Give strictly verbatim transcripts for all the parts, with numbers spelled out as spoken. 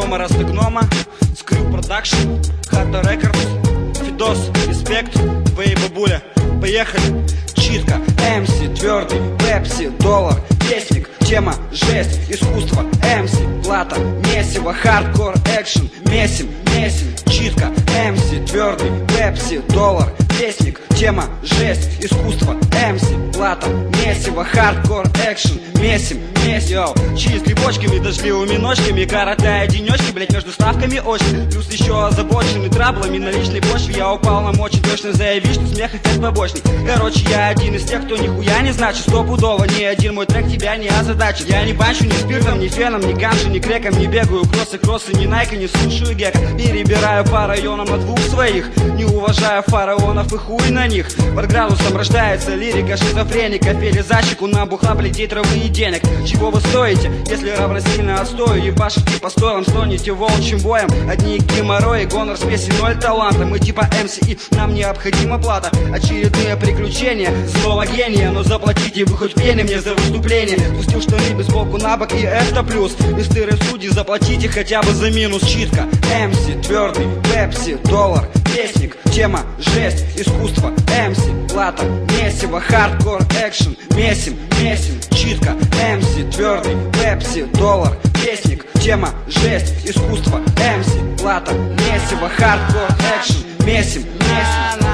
гнома, раста гнома, Скрю продакшн, Хата Рекордс, Фидос, респект, твоей бабуля. Поехали. Читка, эм си, твердый, пепси, доллар, песник, тема, жесть, искусство, эм си, плата, месиво, хардкор, экшен, месим, месим. Читка, эм си, твердый, пепси, доллар, песник, тема, жесть, искусство, эм си, плата, месиво, хардкор, экшен, месим, месим. Йоу, чили с грибочками, дождливыми ночками, коротая денечки, блять, между ставками очень. Плюс еще озабоченный траблами на личной почве. Я упал нам очень точно заявить, что смех эффект побочный. Короче, я один из тех, кто нихуя не значит. Стопудово, ни один мой трек тебя не озадачит. Я не бачу ни спиртом, ни феном, ни ганши, ни креком. Не бегаю кроссы, кроссы, ни найка, не слушаю гека. Перебираю по районам на двух своих, не уважаю фараонов и хуй на них. Под градусом рождается лирика шизофреника. Пели защику на бухла, плетей травы и денег. Чего вы стоите, если равносильно отстою? Ебашите по стойлам, стонете волчьим боем. Одни геморрои, гонор, смеси, ноль таланта. Мы типа эм си и нам необходима плата. Очередные приключения злого гения, но заплатите вы хоть пени мне за выступление. Пустил штаны без боку на бок, и это плюс. Мистеры судьи, заплатите хотя бы за минус. Читка, эм си, твердый, пепси, доллар, песник, тема, жесть, искусство, эм си, плата, месиво, хардкор, экшен, месим, месим. Читка, эм си, твердый, пепси, доллар, песник, тема, жесть, искусство, эм си, плата, месиво, хардкор, экшен, месим, месим.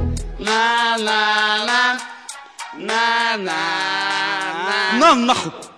На нахуй.